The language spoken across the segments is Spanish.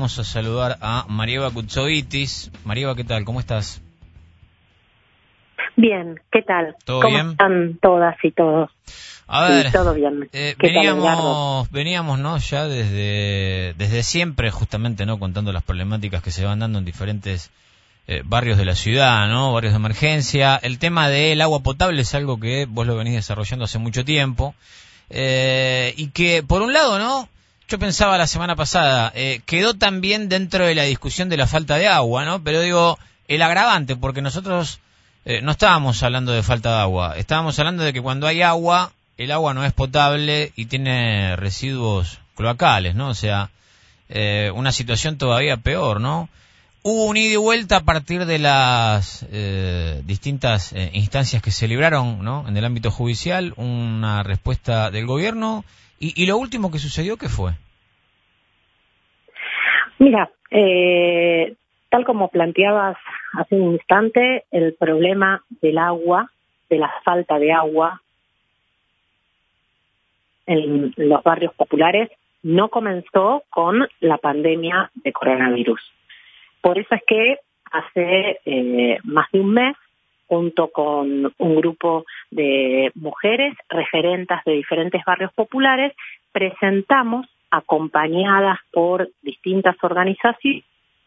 vamos a saludar a Marieva Kutsovitis. Marieva, ¿qué tal? ¿Cómo estás? Bien, ¿qué tal? ¿Todo ¿Cómo bien? están todas y todos? A ver, sí, todo bien. veníamos, ¿no? Ya desde siempre, justamente, ¿no? Contando las problemáticas que se van dando en diferentes barrios de la ciudad, ¿no? Barrios de emergencia. El tema del agua potable es algo que vos lo venís desarrollando hace mucho tiempo. Y que, por un lado, ¿no? Yo pensaba la semana pasada, quedó también dentro de la discusión de la falta de agua, ¿no? Pero digo, el agravante, porque nosotros no estábamos hablando de falta de agua, estábamos hablando de que cuando hay agua, el agua no es potable y tiene residuos cloacales, ¿no? O sea, una situación todavía peor, ¿no? Hubo un ida y vuelta a partir de las distintas instancias que se libraron, ¿no? En el ámbito judicial, una respuesta del gobierno. Y lo último que sucedió, ¿qué fue? Mira, tal como planteabas hace un instante, el problema del agua, de la falta de agua en los barrios populares, no comenzó con la pandemia de coronavirus. Por eso es que hace más de un mes, junto con un grupo de mujeres referentas de diferentes barrios populares, presentamos, acompañadas por distintas organizaciones,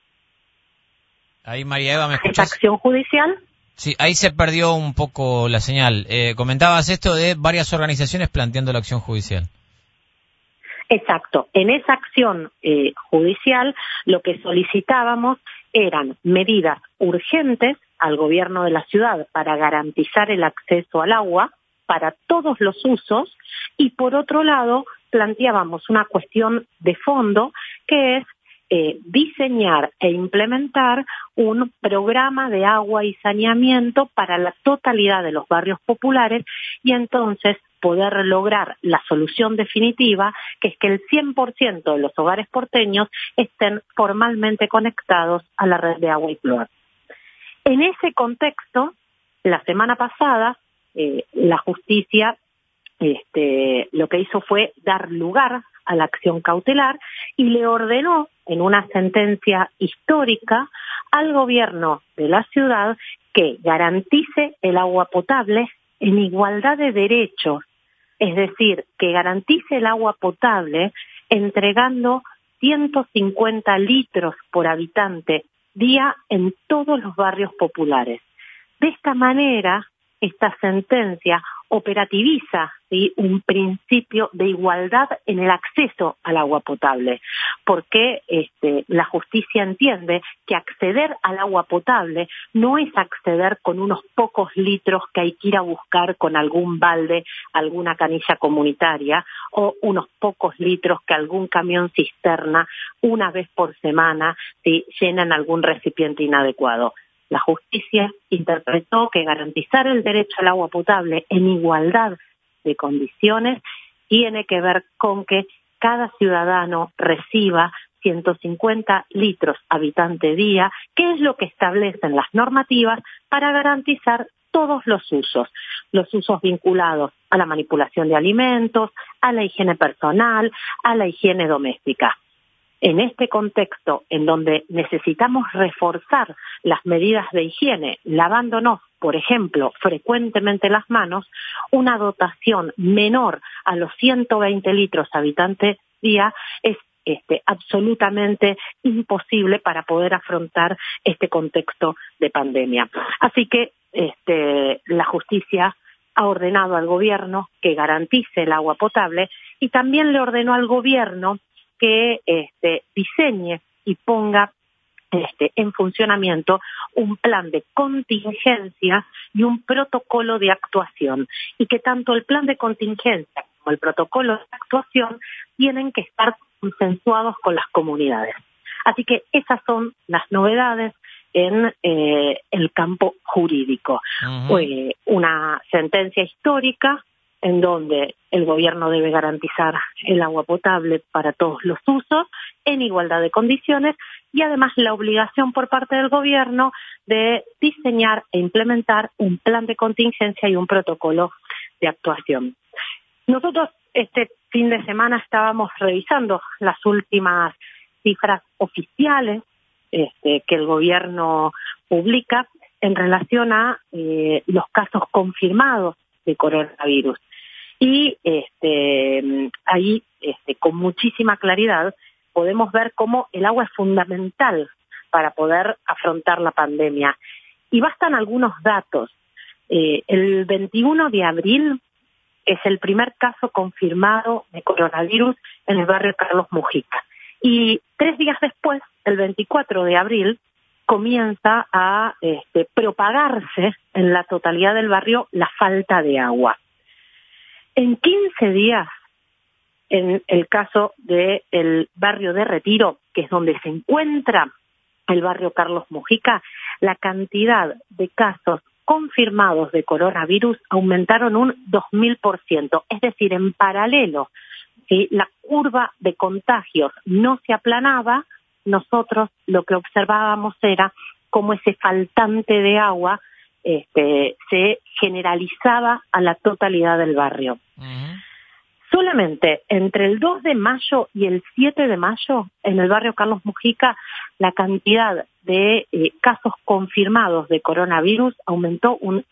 Ahí, María Eva, ¿me escuchás? esta acción judicial. Sí, ahí se perdió un poco la señal. Comentabas esto de varias organizaciones planteando la acción judicial. Exacto. En esa acción judicial lo que solicitábamos eran medidas urgentes al gobierno de la ciudad para garantizar el acceso al agua para todos los usos y, por otro lado, planteábamos una cuestión de fondo que es diseñar e implementar un programa de agua y saneamiento para la totalidad de los barrios populares y entonces poder lograr la solución definitiva, que es que el 100% de los hogares porteños estén formalmente conectados a la red de agua y cloro. En ese contexto, la semana pasada, la justicia lo que hizo fue dar lugar a la acción cautelar y le ordenó en una sentencia histórica al gobierno de la ciudad que garantice el agua potable en igualdad de derechos, es decir, que garantice el agua potable entregando 150 litros por habitante día en todos los barrios populares. De esta manera, esta sentencia operativiza, ¿sí?, un principio de igualdad en el acceso al agua potable, porque la justicia entiende que acceder al agua potable no es acceder con unos pocos litros que hay que ir a buscar con algún balde, alguna canilla comunitaria, o unos pocos litros que algún camión cisterna una vez por semana, ¿sí?, llena en algún recipiente inadecuado. La justicia interpretó que garantizar el derecho al agua potable en igualdad de condiciones tiene que ver con que cada ciudadano reciba 150 litros habitante día, que es lo que establecen las normativas para garantizar todos los usos vinculados a la manipulación de alimentos, a la higiene personal, a la higiene doméstica. En este contexto, en donde necesitamos reforzar las medidas de higiene, lavándonos, por ejemplo, frecuentemente las manos, una dotación menor a los 120 litros habitante día es absolutamente imposible para poder afrontar este contexto de pandemia. Así que la justicia ha ordenado al gobierno que garantice el agua potable y también le ordenó al gobierno que diseñe y ponga en funcionamiento un plan de contingencia y un protocolo de actuación, y que tanto el plan de contingencia como el protocolo de actuación tienen que estar consensuados con las comunidades. Así que esas son las novedades en el campo jurídico. Una sentencia histórica en donde el gobierno debe garantizar el agua potable para todos los usos en igualdad de condiciones y además la obligación por parte del gobierno de diseñar e implementar un plan de contingencia y un protocolo de actuación. Nosotros este fin de semana estábamos revisando las últimas cifras oficiales que el gobierno publica en relación a los casos confirmados de coronavirus. Y ahí, con muchísima claridad, podemos ver cómo el agua es fundamental para poder afrontar la pandemia. Y bastan algunos datos. El 21 de abril es el primer caso confirmado de coronavirus en el barrio Carlos Mujica. Y 3 días después, el 24 de abril, comienza a propagarse en la totalidad del barrio la falta de agua. En 15 días, en el caso del barrio de Retiro, que es donde se encuentra el barrio Carlos Mujica, la cantidad de casos confirmados de coronavirus aumentaron un 2000%. Es decir, en paralelo, si la curva de contagios no se aplanaba, nosotros lo que observábamos era cómo ese faltante de agua se generalizaba a la totalidad del barrio. Solamente entre el 2 de mayo y el 7 de mayo, en el barrio Carlos Mujica, la cantidad de casos confirmados de coronavirus aumentó un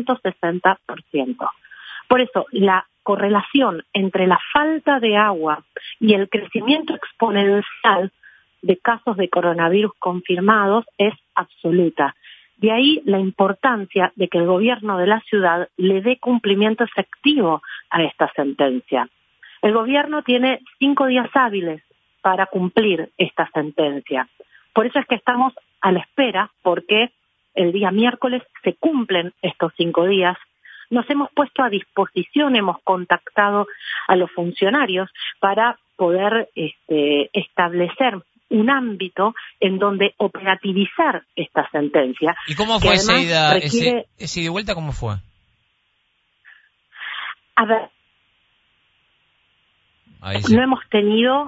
160%. Por eso, la correlación entre la falta de agua y el crecimiento exponencial de casos de coronavirus confirmados es absoluta. De ahí la importancia de que el gobierno de la ciudad le dé cumplimiento efectivo a esta sentencia. El gobierno tiene 5 días hábiles para cumplir esta sentencia. Por eso es que estamos a la espera, porque el día miércoles se cumplen estos 5 días. Nos hemos puesto a disposición, hemos contactado a los funcionarios para poder establecer un ámbito en donde operativizar esta sentencia. ¿Y cómo fue ese ida y vuelta? ¿Cómo fue? A ver, no hemos tenido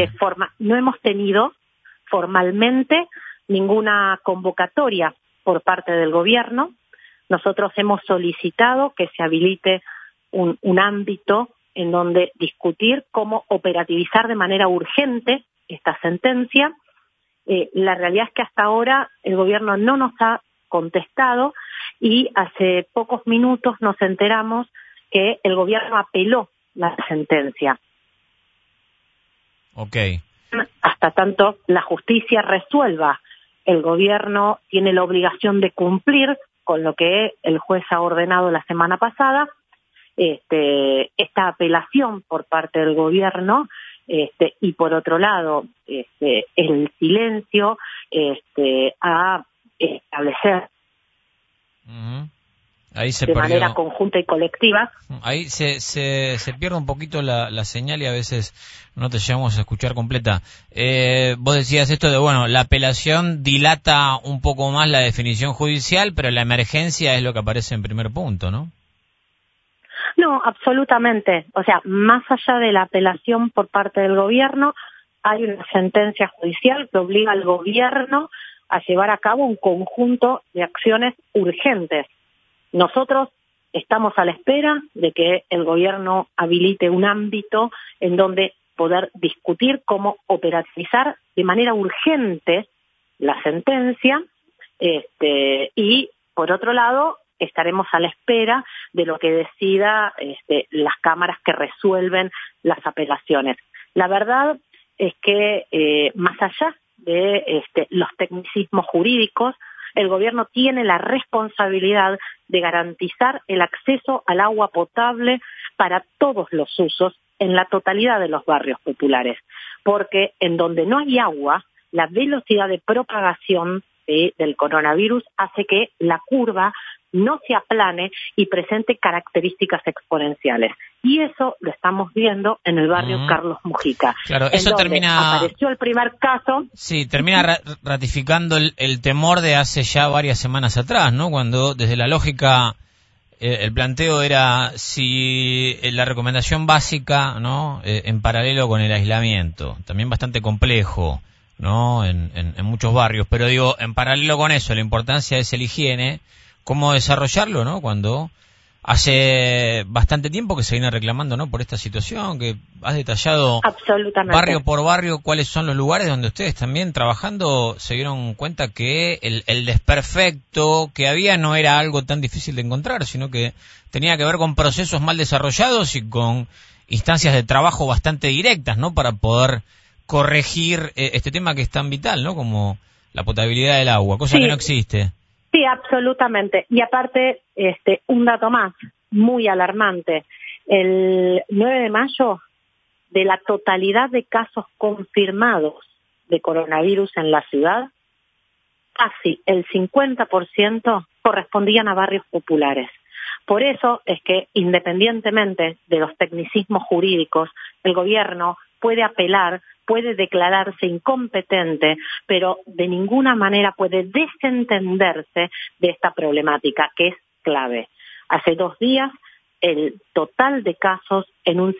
formalmente ninguna convocatoria por parte del gobierno. Nosotros hemos solicitado que se habilite un ámbito en donde discutir cómo operativizar de manera urgente esta sentencia. La realidad es que hasta ahora el gobierno no nos ha contestado y hace pocos minutos nos enteramos que el gobierno apeló la sentencia. Okay. Hasta tanto la justicia resuelva, el gobierno tiene la obligación de cumplir con lo que el juez ha ordenado la semana pasada. Esta apelación por parte del gobierno y por otro lado el silencio a establecer ahí se de perdió. Manera conjunta y colectiva. Ahí se pierde un poquito la señal y a veces no te llegamos a escuchar completa. Vos decías esto de, bueno, la apelación dilata un poco más la definición judicial, pero la emergencia es lo que aparece en primer punto, ¿no? No, absolutamente. O sea, más allá de la apelación por parte del gobierno, hay una sentencia judicial que obliga al gobierno a llevar a cabo un conjunto de acciones urgentes. Nosotros estamos a la espera de que el gobierno habilite un ámbito en donde poder discutir cómo operativizar de manera urgente la sentencia y, por otro lado, estaremos a la espera de lo que decida las cámaras que resuelven las apelaciones. La verdad es que, más allá de los tecnicismos jurídicos, el gobierno tiene la responsabilidad de garantizar el acceso al agua potable para todos los usos en la totalidad de los barrios populares, porque en donde no hay agua, la velocidad de propagación del coronavirus hace que la curva no se aplane y presente características exponenciales. Y eso lo estamos viendo en el barrio Carlos Mujica. Claro, eso termina... apareció el primer caso. Sí, termina ratificando el temor de hace ya varias semanas atrás, ¿no? Cuando desde la lógica el planteo era si la recomendación básica, ¿no? En paralelo con el aislamiento, también bastante complejo, ¿no? En muchos barrios, pero digo, en paralelo con eso, la importancia es el higiene, cómo desarrollarlo, ¿no? Cuando Hace bastante tiempo que se viene reclamando, ¿no?, por esta situación, que has detallado barrio por barrio cuáles son los lugares donde ustedes también trabajando se dieron cuenta que el desperfecto que había no era algo tan difícil de encontrar, sino que tenía que ver con procesos mal desarrollados y con instancias de trabajo bastante directas, ¿no?, para poder corregir este tema que es tan vital, ¿no?, como la potabilidad del agua, cosa que no existe. Sí, absolutamente. Y aparte, un dato más, muy alarmante. El 9 de mayo, de la totalidad de casos confirmados de coronavirus en la ciudad, casi el 50% correspondían a barrios populares. Por eso es que, independientemente de los tecnicismos jurídicos, el gobierno puede apelar, puede declararse incompetente, pero de ninguna manera puede desentenderse de esta problemática, que es clave. Hace 2 días, el total de casos en un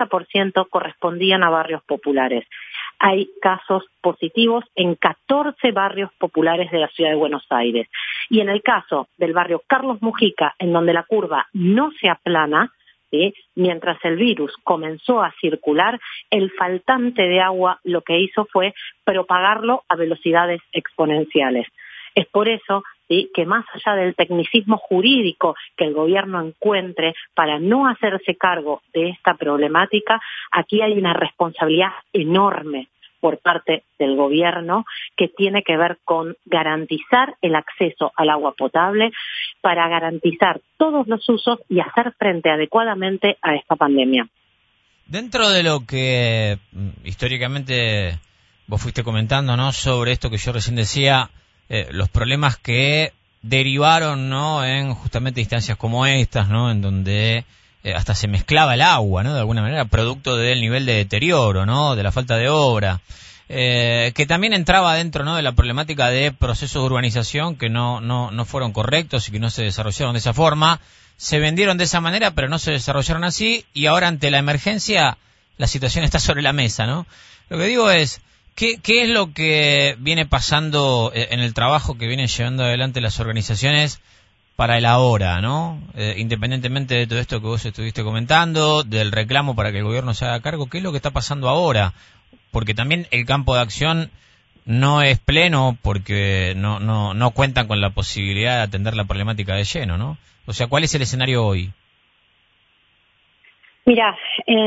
50% correspondían a barrios populares. Hay casos positivos en 14 barrios populares de la ciudad de Buenos Aires. Y en el caso del barrio Carlos Mujica, en donde la curva no se aplana, ¿sí?, mientras el virus comenzó a circular, el faltante de agua lo que hizo fue propagarlo a velocidades exponenciales. Es por eso, ¿sí?, que más allá del tecnicismo jurídico que el gobierno encuentre para no hacerse cargo de esta problemática, aquí hay una responsabilidad enorme por parte del gobierno que tiene que ver con garantizar el acceso al agua potable para garantizar todos los usos y hacer frente adecuadamente a esta pandemia. Dentro de lo que históricamente vos fuiste comentando, ¿no?, sobre esto que yo recién decía, los problemas que derivaron, ¿no?, en justamente instancias como estas, ¿no?, en donde hasta se mezclaba el agua, ¿no?, de alguna manera, producto del nivel de deterioro, ¿no?, de la falta de obra, que también entraba dentro, ¿no?, de la problemática de procesos de urbanización que no fueron correctos y que no se desarrollaron de esa forma, se vendieron de esa manera pero no se desarrollaron así, y ahora ante la emergencia la situación está sobre la mesa, ¿no? Lo que digo es, ¿qué es lo que viene pasando en el trabajo que vienen llevando adelante las organizaciones para el ahora, ¿no? Independientemente de todo esto que vos estuviste comentando, del reclamo para que el gobierno se haga cargo, ¿qué es lo que está pasando ahora? Porque también el campo de acción no es pleno porque no cuentan con la posibilidad de atender la problemática de lleno, ¿no? O sea, ¿cuál es el escenario hoy? Mira,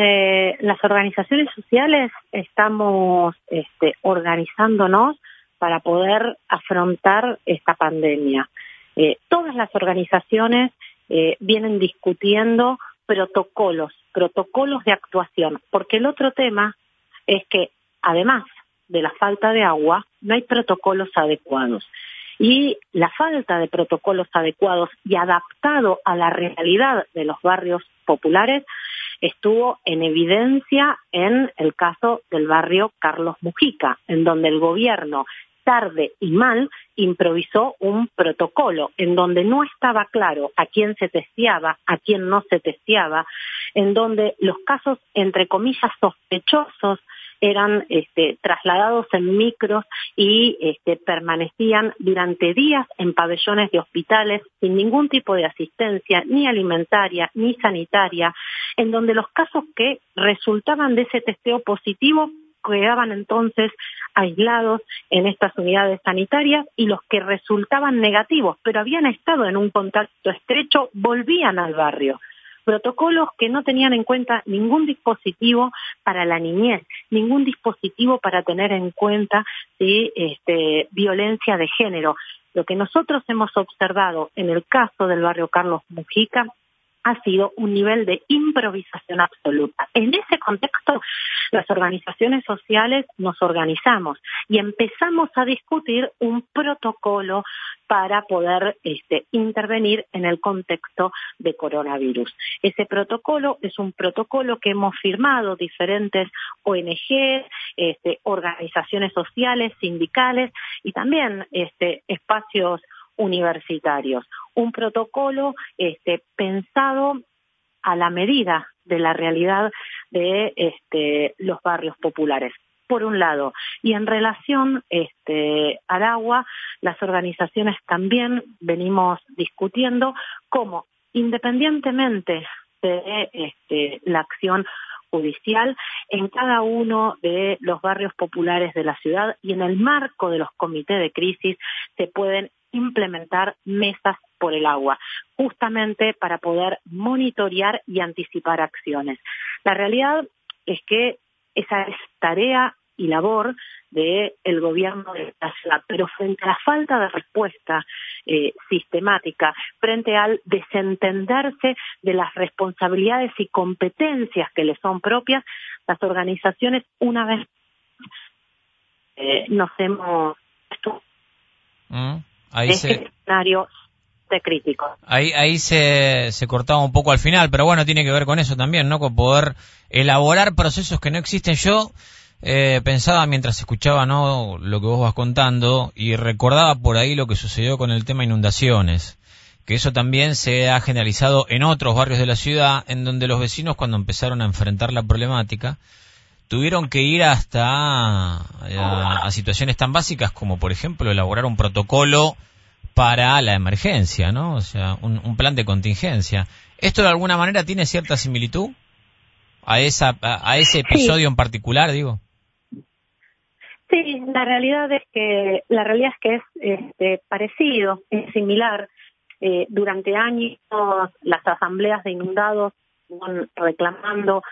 las organizaciones sociales estamos organizándonos para poder afrontar esta pandemia. Todas las organizaciones vienen discutiendo protocolos de actuación, porque el otro tema es que, además de la falta de agua, no hay protocolos adecuados. Y la falta de protocolos adecuados y adaptado a la realidad de los barrios populares estuvo en evidencia en el caso del barrio Carlos Mujica, en donde el gobierno, tarde y mal, improvisó un protocolo en donde no estaba claro a quién se testeaba, a quién no se testeaba, en donde los casos, entre comillas, sospechosos eran trasladados en micros y permanecían durante días en pabellones de hospitales sin ningún tipo de asistencia, ni alimentaria, ni sanitaria, en donde los casos que resultaban de ese testeo positivo quedaban entonces aislados en estas unidades sanitarias y los que resultaban negativos, pero habían estado en un contacto estrecho, volvían al barrio. Protocolos que no tenían en cuenta ningún dispositivo para la niñez, ningún dispositivo para tener en cuenta violencia de género. Lo que nosotros hemos observado en el caso del barrio Carlos Mujica ha sido un nivel de improvisación absoluta. En ese contexto, las organizaciones sociales nos organizamos y empezamos a discutir un protocolo para poder intervenir en el contexto de coronavirus. Ese protocolo es un protocolo que hemos firmado diferentes ONG, organizaciones sociales, sindicales y también espacios universitarios. Un protocolo pensado a la medida de la realidad de los barrios populares, por un lado. Y en relación al agua, las organizaciones también venimos discutiendo cómo independientemente de la acción judicial, en cada uno de los barrios populares de la ciudad y en el marco de los comités de crisis se pueden implementar mesas por el agua, justamente para poder monitorear y anticipar acciones. La realidad es que esa es tarea y labor del gobierno de la ciudad, pero frente a la falta de respuesta sistemática, frente al desentenderse de las responsabilidades y competencias que le son propias, las organizaciones una vez nos hemos escenario de crítico. Ahí se cortaba un poco al final, pero bueno, tiene que ver con eso también, ¿no? Con poder elaborar procesos que no existen. Yo pensaba mientras escuchaba, ¿no?, lo que vos vas contando, y recordaba por ahí lo que sucedió con el tema inundaciones, que eso también se ha generalizado en otros barrios de la ciudad, en donde los vecinos, cuando empezaron a enfrentar la problemática, tuvieron que ir hasta a situaciones tan básicas como, por ejemplo, elaborar un protocolo para la emergencia, ¿no? O sea, un plan de contingencia. ¿Esto de alguna manera tiene cierta similitud a ese episodio en particular, digo? Sí, la realidad es que es parecido, es similar. Durante años las asambleas de inundados van reclamando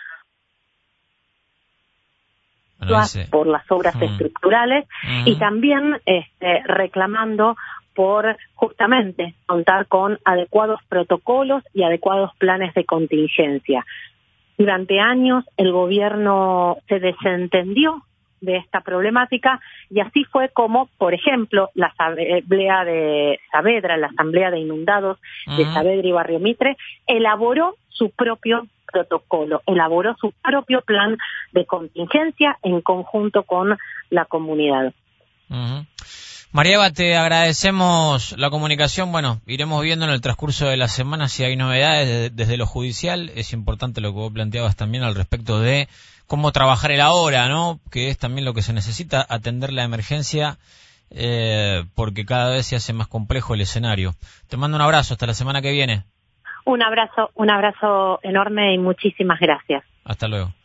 por las obras estructurales y también reclamando por justamente contar con adecuados protocolos y adecuados planes de contingencia. Durante años el gobierno se desentendió de esta problemática y así fue como, por ejemplo, la asamblea de Saavedra, la asamblea de inundados de Saavedra y Barrio Mitre, elaboró su propio protocolo, elaboró su propio plan de contingencia en conjunto con la comunidad. María Eva, te agradecemos la comunicación. Bueno, iremos viendo en el transcurso de la semana si hay novedades desde lo judicial. Es importante lo que vos planteabas también al respecto de cómo trabajar el ahora, ¿no? Que es también lo que se necesita, atender la emergencia, porque cada vez se hace más complejo el escenario. Te mando un abrazo, hasta la semana que viene. Un abrazo enorme y muchísimas gracias. Hasta luego.